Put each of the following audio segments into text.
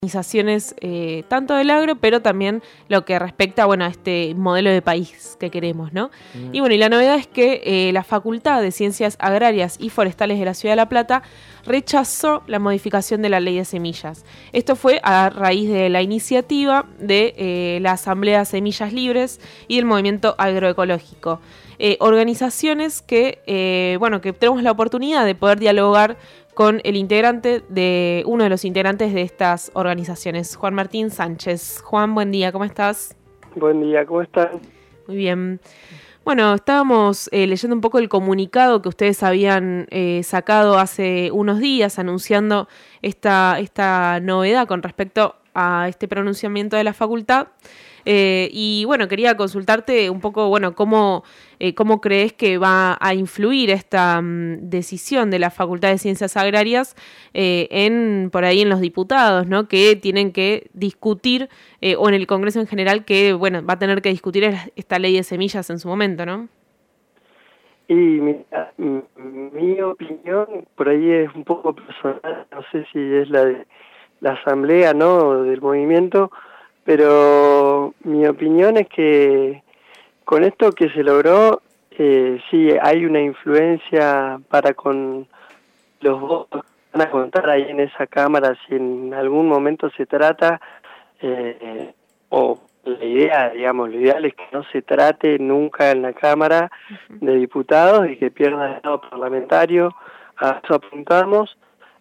organizaciones tanto del agro, pero también lo que respecta, bueno, a este modelo de país que queremos, ¿no? Y bueno, y la novedad es que la Facultad de Ciencias Agrarias y Forestales de la Ciudad de La Plata rechazó la modificación de la ley de semillas. Esto fue a raíz de la iniciativa de la Asamblea Semillas Libres y del Movimiento Agroecológico. Organizaciones que, bueno, que tenemos la oportunidad de poder dialogar con el integrante de uno de los integrantes de estas organizaciones, Juan Martín Sánchez. Juan, buen día, ¿cómo estás? Buen día, ¿cómo están? Muy bien. Bueno, estábamos leyendo un poco el comunicado que ustedes habían sacado hace unos días anunciando esta novedad con respecto a este pronunciamiento de la facultad. Y bueno, quería consultarte un poco, bueno, cómo crees que va a influir esta decisión de la Facultad de Ciencias Agrarias por ahí en los diputados, ¿no? Que tienen que discutir, o en el Congreso en general, que bueno, va a tener que discutir esta ley de semillas en su momento, ¿no? Y mi opinión por ahí es un poco personal, no sé si es la de la asamblea, ¿no?, del movimiento, pero mi opinión es que con esto que se logró, sí hay una influencia para con los votos que van a contar ahí en esa Cámara, si en algún momento se trata, o la idea, digamos, lo ideal es que no se trate nunca en la Cámara de Diputados y que pierda el Estado parlamentario, a eso apuntamos.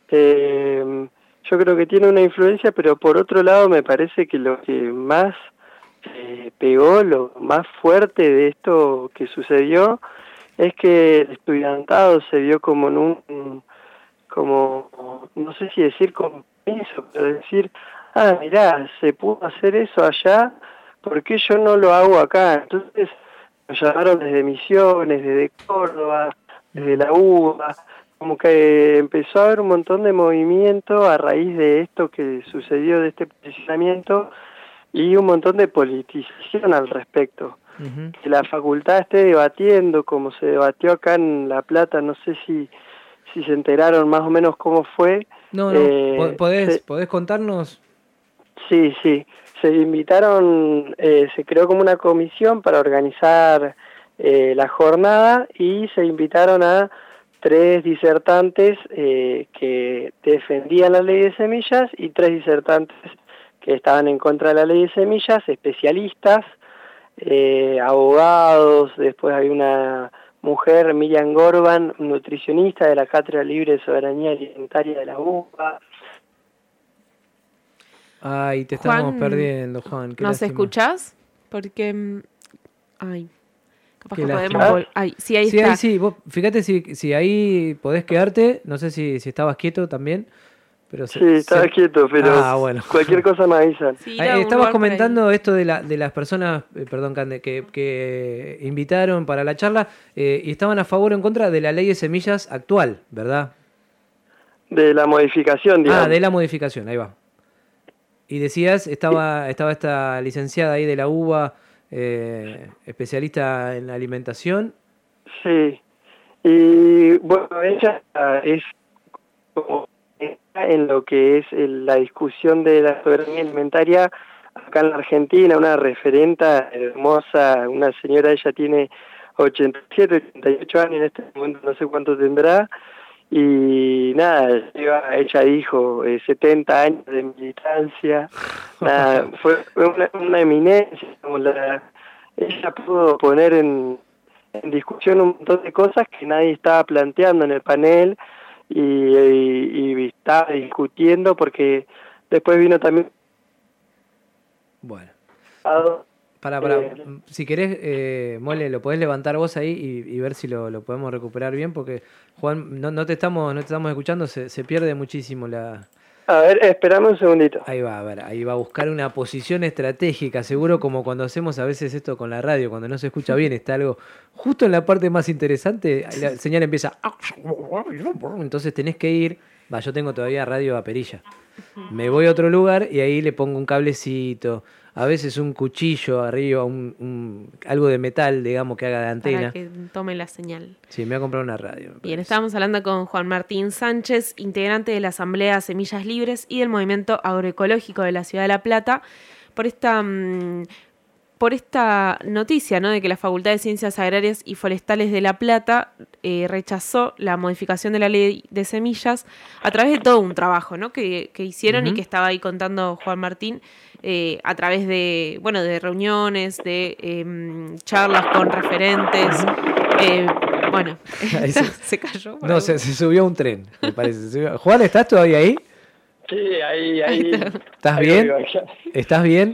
Yo creo que tiene una influencia, pero por otro lado me parece que lo que más pegó, lo más fuerte de esto que sucedió, es que el estudiantado se vio como en no sé si decir compromiso, pero decir, mirá, se pudo hacer eso allá, ¿por qué yo no lo hago acá? Entonces nos llamaron desde Misiones, desde Córdoba, desde la UBA, como que empezó a haber un montón de movimiento a raíz de esto que sucedió, de este posicionamiento, y un montón de politización al respecto. Que la facultad esté debatiendo, como se debatió acá en La Plata, no sé si se enteraron más o menos cómo fue. No, ¿podés contarnos? Sí, se invitaron, se creó como una comisión para organizar la jornada y se invitaron a 3 disertantes que defendían la ley de semillas y 3 disertantes que estaban en contra de la ley de semillas, especialistas, abogados. Después hay una mujer, Miriam Gorban, nutricionista de la Cátedra Libre de Soberanía Alimentaria de la UBA. Ay, te estamos Juan, perdiendo, Juan. ¿Nos escuchás? Porque... Ay, capaz que lástima. podemos... sí, ahí está. Sí, vos fíjate si ahí podés quedarte. No sé si estabas quieto también. Pero sí, estaba quieto, pero bueno. Cualquier cosa me avisan. Sí, estabas comentando esto de las personas, perdón, Cande, que invitaron para la charla y estaban a favor o en contra de la ley de semillas actual, ¿verdad? De la modificación, digamos. De la modificación, ahí va. Y decías, estaba esta licenciada ahí de la UBA, especialista en alimentación. Sí, y bueno, ella es como en lo que es la discusión de la soberanía alimentaria acá en la Argentina, una referenta hermosa, una señora, ella tiene 87, 88 años en este momento, no sé cuánto tendrá, y nada, ella dijo 70 años de militancia, nada, fue una eminencia, ella pudo poner en discusión un montón de cosas que nadie estaba planteando en el panel, y estaba discutiendo, porque después vino también... Bueno. Si querés, Mole, lo podés levantar vos ahí y ver si lo podemos recuperar bien, porque Juan, no te estamos escuchando, se pierde muchísimo la... A ver, esperame un segundito. Ahí va a buscar una posición estratégica, seguro, como cuando hacemos a veces esto con la radio, cuando no se escucha bien, está algo justo en la parte más interesante, la señal empieza... Entonces tenés que ir... yo tengo todavía radio a perilla. Me voy a otro lugar y ahí le pongo un cablecito, a veces un cuchillo arriba, algo de metal, digamos, que haga de antena. Para que tome la señal. Sí, me voy a comprar una radio. Bien, estábamos hablando con Juan Martín Sánchez, integrante de la Asamblea Semillas Libres y del Movimiento Agroecológico de la Ciudad de La Plata, por esta noticia, ¿no?, de que la Facultad de Ciencias Agrarias y Forestales de La Plata rechazó la modificación de la ley de semillas a través de todo un trabajo, ¿no?, que hicieron y que estaba ahí contando Juan Martín a través de reuniones, de charlas con referentes. Se cayó. No, se subió a un tren, me parece. Juan, ¿estás todavía ahí? Sí, ahí. ¿Estás bien? ¿Estás bien?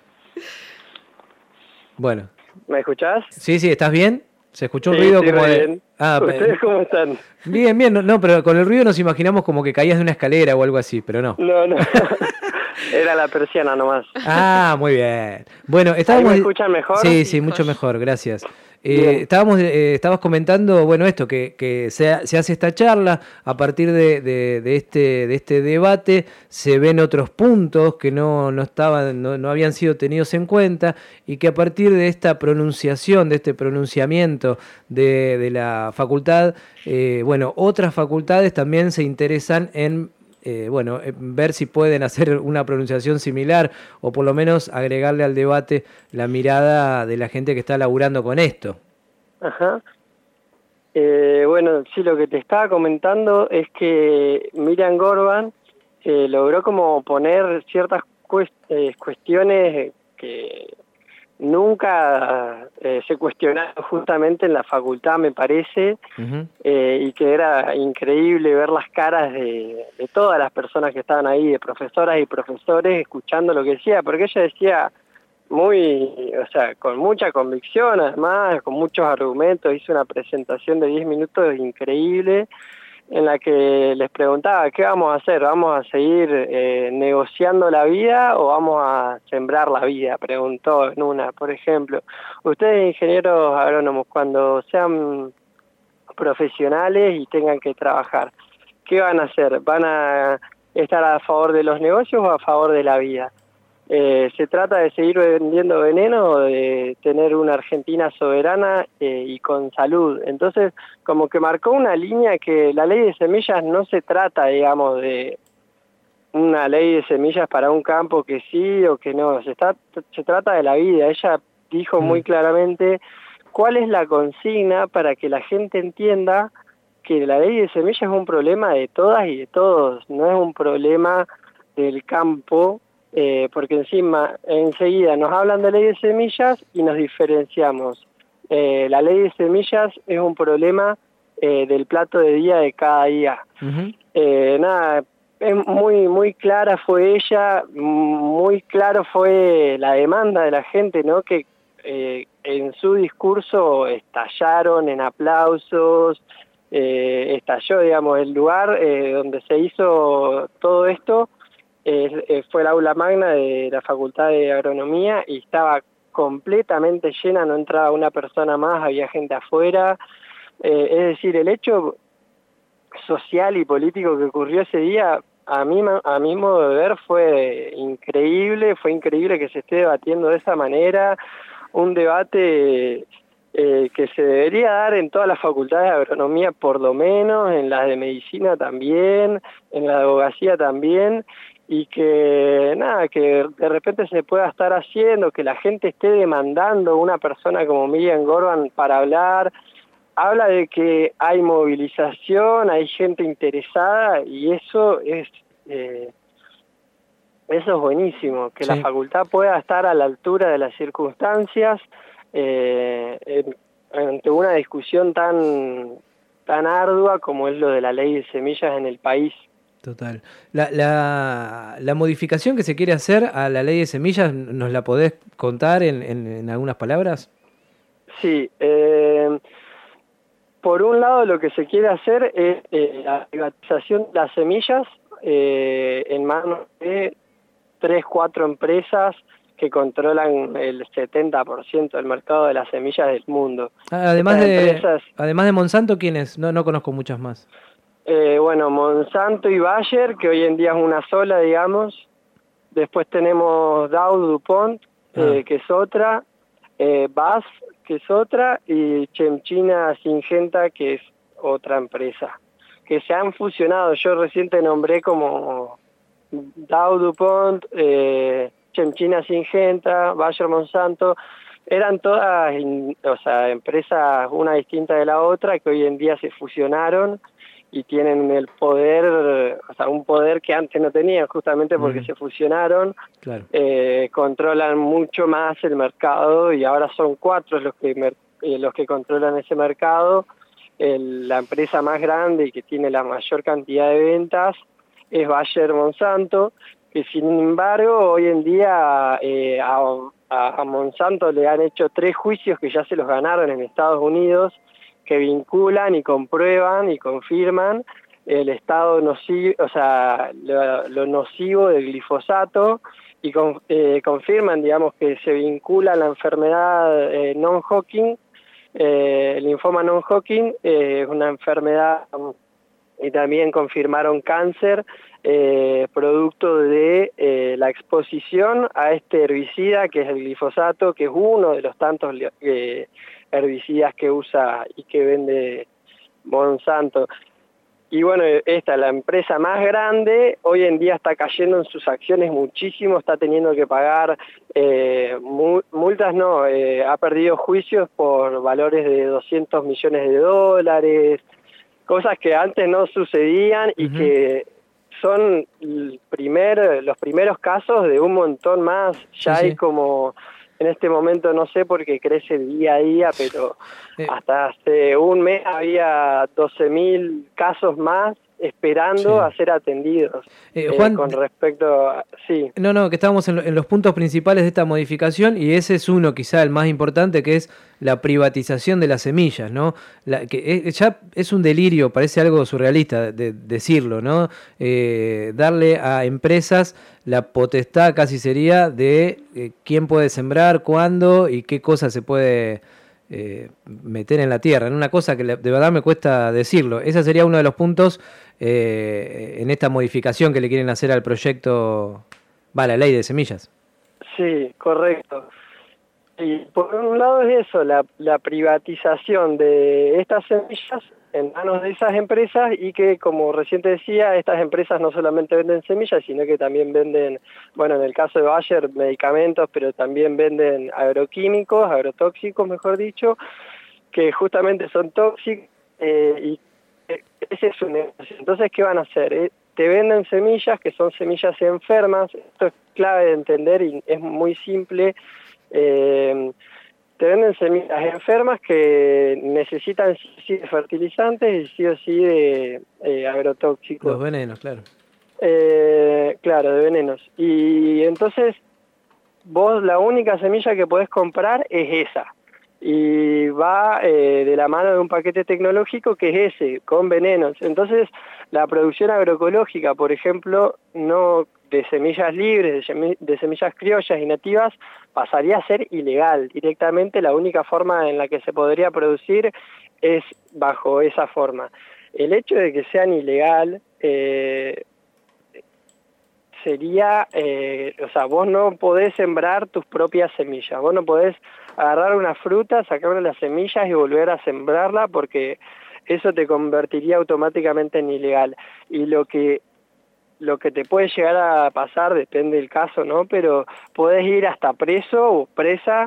Bueno. ¿Me escuchás? Sí, ¿estás bien? Se escuchó un ruido como de... Bien. ¿Ustedes cómo están? Bien, no, pero con el ruido nos imaginamos como que caías de una escalera o algo así, pero no. No. Era la persiana nomás. Ah, muy bien. Bueno, estábamos... ¿Me escuchan mejor? Sí, mucho mejor, gracias. Estabas comentando, bueno, esto, que se hace esta charla, a partir de este debate se ven otros puntos que no habían sido tenidos en cuenta, y que a partir de esta pronunciación, de este pronunciamiento de la facultad, otras facultades también se interesan en ver si pueden hacer una pronunciación similar, o por lo menos agregarle al debate la mirada de la gente que está laburando con esto. Ajá. Sí, lo que te estaba comentando es que Miriam Gorban logró como poner ciertas cuestiones que nunca se cuestionaron justamente en la facultad, me parece, y que era increíble ver las caras de todas las personas que estaban ahí, de profesoras y profesores, escuchando lo que decía, porque ella decía con mucha convicción, además, con muchos argumentos. Hizo una presentación de 10 minutos increíble, en la que les preguntaba, ¿qué vamos a hacer? ¿Vamos a seguir negociando la vida o vamos a sembrar la vida? Preguntó en una, por ejemplo. Ustedes, ingenieros agrónomos, cuando sean profesionales y tengan que trabajar, ¿qué van a hacer? ¿Van a estar a favor de los negocios o a favor de la vida? ¿Se trata de seguir vendiendo veneno o de tener una Argentina soberana y con salud? Entonces, como que marcó una línea que la ley de semillas no se trata, digamos, de una ley de semillas para un campo que sí o que no. Se trata de la vida. Ella dijo muy claramente cuál es la consigna para que la gente entienda que la ley de semillas es un problema de todas y de todos, no es un problema del campo. Porque enseguida nos hablan de ley de semillas y nos diferenciamos. La ley de semillas es un problema del plato de día de cada día. Es muy clara fue ella, muy claro fue la demanda de la gente, ¿no? Que en su discurso estallaron en aplausos, estalló, digamos, el lugar donde se hizo todo esto. Fue el aula magna de la Facultad de Agronomía y estaba completamente llena, no entraba una persona más, había gente afuera. Es decir, el hecho social y político que ocurrió ese día, a mi modo de ver, fue increíble que se esté debatiendo de esa manera, un debate que se debería dar en todas las facultades de agronomía por lo menos, en las de medicina también, en la de abogacía también, y que de repente se pueda estar haciendo, que la gente esté demandando una persona como Miriam Gorban para hablar. Habla de que hay movilización, hay gente interesada, y eso es buenísimo, que la facultad pueda estar a la altura de las circunstancias ante una discusión tan ardua como es lo de la ley de semillas en el país. Total. La modificación que se quiere hacer a la ley de semillas, ¿nos la podés contar en algunas palabras? Sí. Por un lado, lo que se quiere hacer es la privatización de las semillas en manos de 3-4 empresas que controlan el 70% del mercado de las semillas del mundo. Además de Monsanto, ¿quiénes? No conozco muchas más. Bueno, Monsanto y Bayer, que hoy en día es una sola, digamos. Después tenemos Dow, DuPont, que es otra, BASF, que es otra, y Chemchina Syngenta, que es otra empresa, que se han fusionado. Yo recién te nombré como Dow, DuPont, Chemchina Syngenta, Bayer, Monsanto. Eran todas, o sea, empresas una distinta de la otra, que hoy en día se fusionaron y tienen el poder, o sea, un poder que antes no tenían, justamente porque se fusionaron. Claro. Controlan mucho más el mercado, y ahora son 4 los que controlan ese mercado. La empresa más grande y que tiene la mayor cantidad de ventas es Bayer Monsanto, que sin embargo hoy en día a Monsanto le han hecho 3 juicios que ya se los ganaron en Estados Unidos, que vinculan y comprueban y confirman el estado nocivo, o sea, lo nocivo del glifosato, y confirman, digamos, que se vincula a la enfermedad non-Hodgkin, el linfoma non-Hodgkin, es una enfermedad, y también confirmaron cáncer, producto de la exposición a este herbicida que es el glifosato, que es uno de los tantos herbicidas que usa y que vende Monsanto. Y bueno, esta, la empresa más grande, hoy en día está cayendo en sus acciones muchísimo, está teniendo que pagar multas, no, ha perdido juicios por valores de 200 millones de dólares, cosas que antes no sucedían y que son los primeros casos de un montón más. Ya hay como, en este momento no sé porque crece día a día, pero hasta hace un mes había 12.000 casos más esperando a ser atendidos. Juan, con respecto a... Sí. No, que estábamos en los puntos principales de esta modificación, y ese es uno, quizá el más importante, que es la privatización de las semillas, ¿no? Que ya es un delirio, parece algo surrealista de decirlo, ¿no? Darle a empresas la potestad, casi sería, de quién puede sembrar, cuándo y qué cosa se puede meter en la tierra, en una cosa que de verdad me cuesta decirlo. Ese sería uno de los puntos en esta modificación que le quieren hacer al proyecto, la ley de semillas. Sí, correcto. Y por un lado es eso, la privatización de estas semillas en manos de esas empresas, y que, como recién te decía, estas empresas no solamente venden semillas, sino que también venden, bueno, en el caso de Bayer, medicamentos, pero también venden agroquímicos, agrotóxicos, mejor dicho, que justamente son tóxicos, y ese es su negocio. Entonces, ¿qué van a hacer? Te venden semillas que son semillas enfermas. Esto es clave de entender y es muy simple. Te venden semillas enfermas que necesitan sí o sí de fertilizantes y sí o sí de agrotóxicos. Los venenos, claro. Claro, de venenos. Y entonces vos la única semilla que podés comprar es esa. Y va de la mano de un paquete tecnológico que es ese, con venenos. Entonces la producción agroecológica, por ejemplo, no de semillas libres, de semillas criollas y nativas, pasaría a ser ilegal. Directamente la única forma en la que se podría producir es bajo esa forma. El hecho de que sean ilegal sería, o sea, vos no podés sembrar tus propias semillas, vos no podés agarrar una fruta, sacarle las semillas y volver a sembrarla, porque eso te convertiría automáticamente en ilegal. Y lo que te puede llegar a pasar, depende del caso, ¿no? Pero podés ir hasta preso o presa,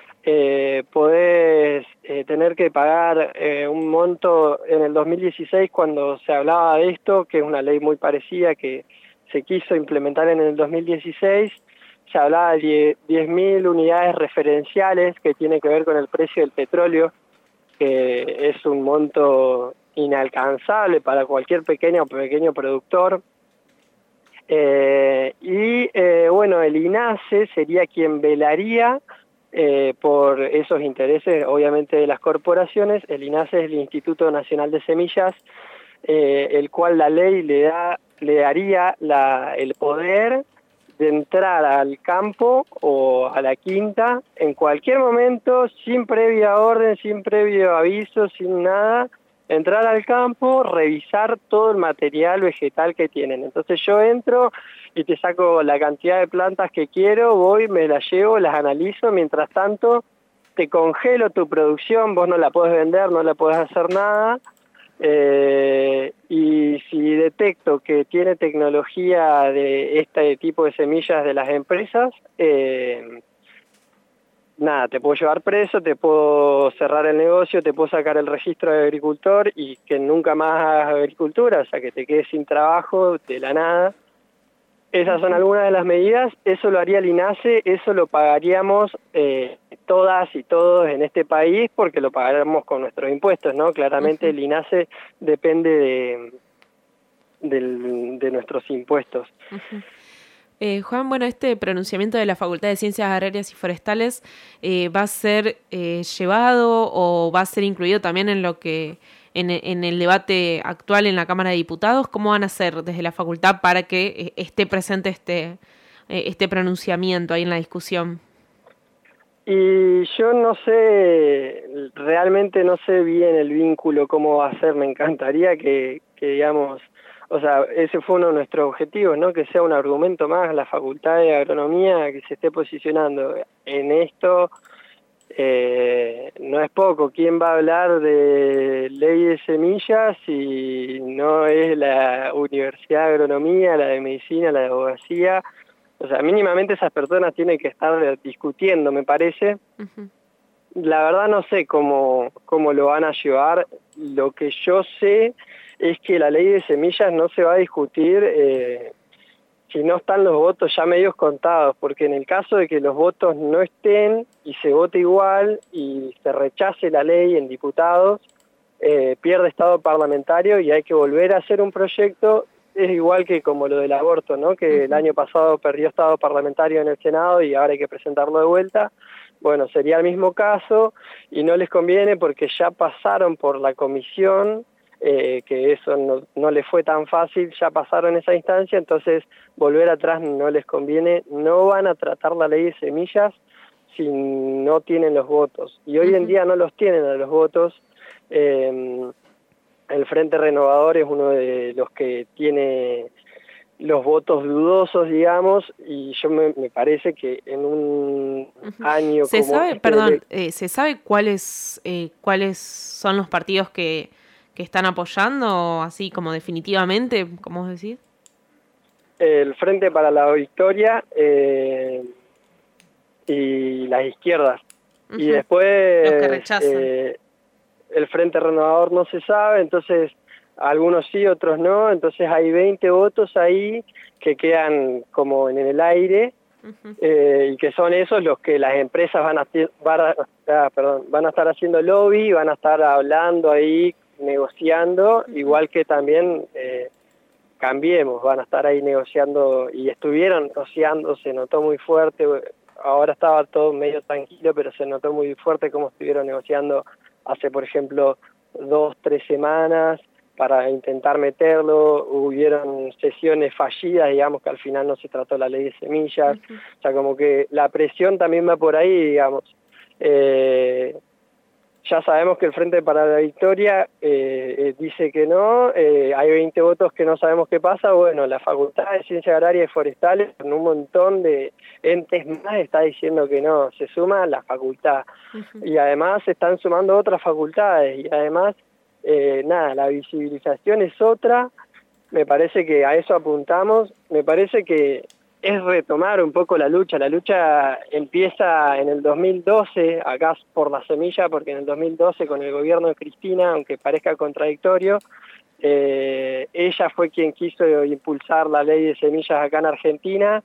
podés tener que pagar un monto. En el 2016, cuando se hablaba de esto, que es una ley muy parecida que se quiso implementar en el 2016, se hablaba de 10.000 unidades referenciales, que tiene que ver con el precio del petróleo, que es un monto inalcanzable para cualquier pequeño productor. Bueno, el INASE sería quien velaría por esos intereses, obviamente, de las corporaciones. El INASE es el Instituto Nacional de Semillas, el cual la ley le daría el poder de entrar al campo o a la quinta en cualquier momento, sin previa orden, sin previo aviso, sin nada, entrar al campo, revisar todo el material vegetal que tienen. Entonces yo entro y te saco la cantidad de plantas que quiero, voy, me las llevo, las analizo, mientras tanto te congelo tu producción, vos no la podés vender, no la podés hacer nada, y si detecto que tiene tecnología de este tipo de semillas de las empresas, nada, te puedo llevar preso, te puedo cerrar el negocio, te puedo sacar el registro de agricultor y que nunca más hagas agricultura, o sea, que te quedes sin trabajo de la nada. Esas son algunas de las medidas, eso lo haría el INASE, eso lo pagaríamos todas y todos en este país porque lo pagaríamos con nuestros impuestos, ¿no? Claramente el INASE depende de nuestros impuestos. Juan, bueno, este pronunciamiento de la Facultad de Ciencias Agrarias y Forestales va a ser llevado o va a ser incluido también en lo que en el debate actual en la Cámara de Diputados. ¿Cómo van a hacer desde la facultad para que esté presente este pronunciamiento ahí en la discusión? Y yo no sé, realmente no sé bien el vínculo, cómo va a ser. Me encantaría que digamos, o sea, ese fue uno de nuestros objetivos, ¿no? Que sea un argumento más la Facultad de Agronomía que se esté posicionando en esto. No es poco. ¿Quién va a hablar de ley de semillas si no es la Universidad de Agronomía, la de Medicina, la de Abogacía? O sea, mínimamente esas personas tienen que estar discutiendo, me parece. La verdad no sé cómo lo van a llevar. Lo que yo sé es que la ley de semillas no se va a discutir si no están los votos ya medios contados, porque en el caso de que los votos no estén y se vote igual y se rechace la ley en diputados, pierde estado parlamentario y hay que volver a hacer un proyecto. Es igual que como lo del aborto, ¿no? Que el año pasado perdió estado parlamentario en el Senado y ahora hay que presentarlo de vuelta. Bueno, sería el mismo caso y no les conviene porque ya pasaron por la comisión, que eso no les fue tan fácil, ya pasaron esa instancia, entonces volver atrás no les conviene. No van a tratar la ley de semillas si no tienen los votos. Y hoy en día no los tienen a los votos. El Frente Renovador es uno de los que tiene los votos dudosos, digamos, y yo me parece que en un año ¿Se como sabe, este perdón, se sabe cuáles son los partidos que están apoyando, así como definitivamente, como vos decís? El Frente para la Victoria y las izquierdas. Y después los que rechazan. El Frente Renovador no se sabe, entonces algunos sí, otros no, entonces hay 20 votos ahí que quedan como en el aire, y que son esos los que las empresas van a estar haciendo lobby, van a estar hablando ahí, negociando, igual que también Cambiemos, van a estar ahí negociando, y estuvieron negociando, se notó muy fuerte. Ahora estaba todo medio tranquilo, pero se notó muy fuerte cómo estuvieron negociando hace, por ejemplo, 2-3 semanas para intentar meterlo. Hubieron sesiones fallidas, digamos, que al final no se trató la ley de semillas. O sea, como que la presión también va por ahí, digamos. Ya sabemos que el Frente para la Victoria dice que no, hay 20 votos que no sabemos qué pasa. Bueno, la Facultad de Ciencias Agrarias y Forestales, con un montón de entes más, está diciendo que no, se suma la facultad. Y además se están sumando otras facultades, y además, nada, la visibilización es otra. Me parece que a eso apuntamos. Me parece que es retomar un poco la lucha. La lucha empieza en el 2012, acá por la semilla, porque en el 2012 con el gobierno de Cristina, aunque parezca contradictorio, ella fue quien quiso impulsar la ley de semillas acá en Argentina.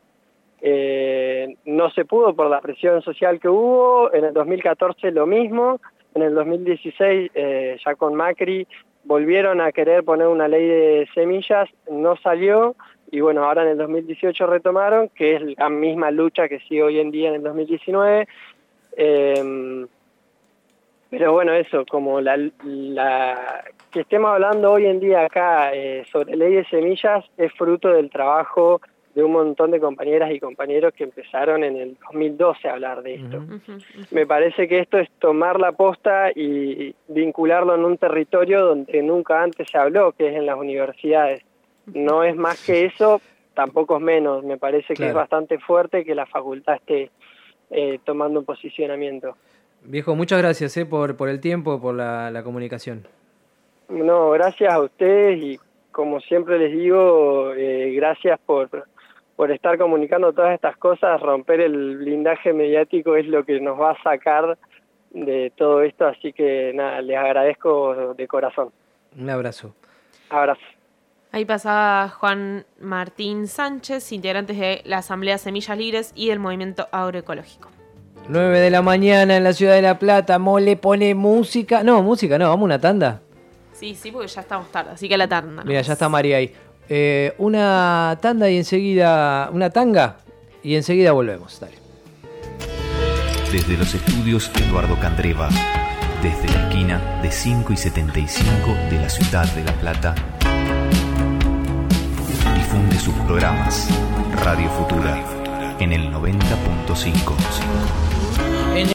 No se pudo por la presión social que hubo. En el 2014 lo mismo. En el 2016, ya con Macri, volvieron a querer poner una ley de semillas, no salió. Y bueno, ahora en el 2018 retomaron, que es la misma lucha que sigue hoy en día en el 2019. Pero bueno, eso, como que estemos hablando hoy en día acá sobre ley de semillas es fruto del trabajo de un montón de compañeras y compañeros que empezaron en el 2012 a hablar de esto. Me parece que esto es tomar la posta y vincularlo en un territorio donde nunca antes se habló, que es en las universidades. No es más que eso, tampoco es menos. Me parece que es bastante fuerte que la facultad esté tomando un posicionamiento. Viejo, muchas gracias por el tiempo, por la comunicación. No, gracias a ustedes y como siempre les digo, gracias por estar comunicando todas estas cosas. Romper el blindaje mediático es lo que nos va a sacar de todo esto, así que nada, les agradezco de corazón. Un abrazo. Abrazo. Ahí pasaba Juan Martín Sánchez, integrantes de la Asamblea Semillas Libres y del Movimiento Agroecológico. 9 de la mañana en la ciudad de La Plata. Mole pone música. No, música no, vamos a una tanda. Sí, porque ya estamos tarde, así que a la tanda. Mira, ya está María ahí. Una tanda y enseguida... Una tanga y enseguida volvemos. Dale. Desde los estudios Eduardo Candreva, desde la esquina de 5 y 75 de la ciudad de La Plata, difunde sus programas Radio Futura en el 90.5.